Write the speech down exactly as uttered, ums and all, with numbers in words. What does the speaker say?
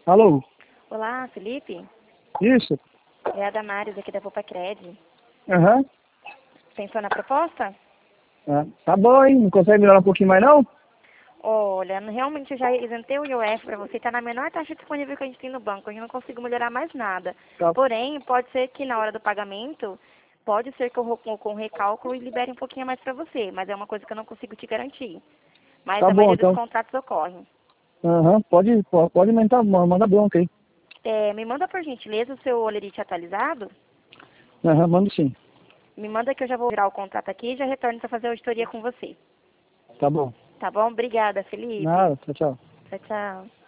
Alô? Olá, Felipe. Isso? É a Damares aqui da Popacred. Aham. Uhum. Pensou na proposta? Ah, tá bom, hein? Não consegue melhorar um pouquinho mais, não? Olha, realmente eu já isentei o I O F para você, está na menor taxa disponível que a gente tem no banco, eu não consigo melhorar mais nada. Tá, Porém, pode ser que na hora do pagamento, pode ser que eu ro- com, com recálculo e libere um pouquinho mais para você, mas é uma coisa que eu não consigo te garantir. Mas tá a bom, maioria dos então. contratos ocorre. Aham, pode, pode, pode mandar, manda bronca aí. É, me manda por gentileza o seu olerite atualizado. Aham, mando sim. Me manda que eu já vou virar o contrato aqui e já retorno para fazer a auditoria com você. Tá bom. Tá bom? Obrigada, Felipe. Nada, tchau, tchau. Tchau, tchau.